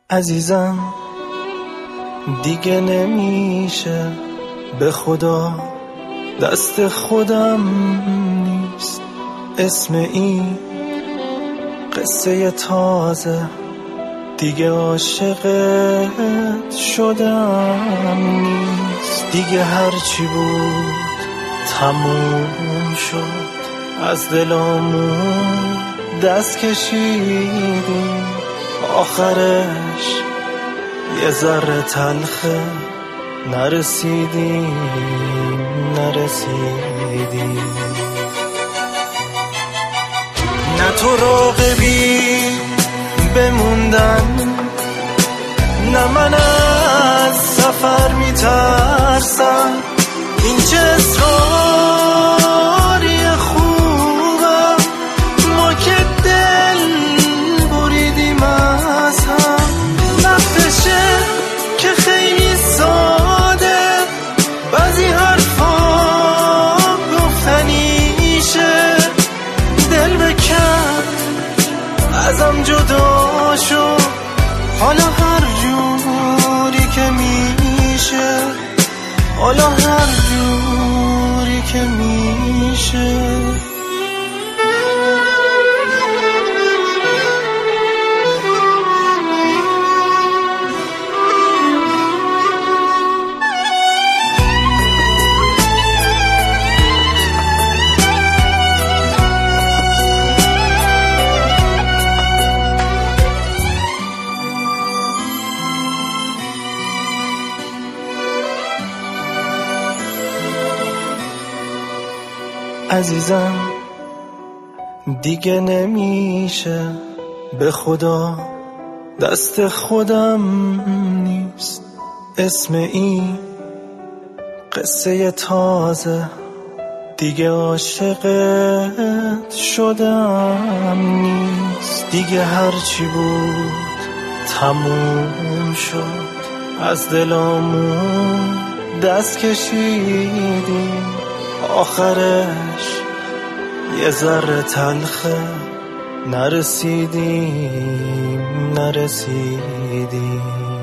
عزیزم دیگه نمیشه، به خدا دست خودم نیست. اسم این قصه تازه، دیگه عاشقت شدم نیست. دیگه هرچی بود تموم شد، از دلامون دست کشیدیم. آخرش یه ذره تلخه، نرسیدیم. نه تو راغبی بموندن، نه من از سفر میترسم. این چه اصراری خوبم، ما که دل بریدیم از هم. وقتشه که خیلی ساده بعضی حرفا گفتنیشه. دل بکن ازم جدا شد، حالا هر جوری که میشه، حالا هر جوری که میشه. عزیزم دیگه نمیشه، به خدا دست خودم نیست. اسم این قصه تازه، دیگه عاشقت شدم نیست. دیگه هرچی بود تموم شد، از دلامون دست کشیدیم. آخرش یه ذره تلخه، نرسیدیم.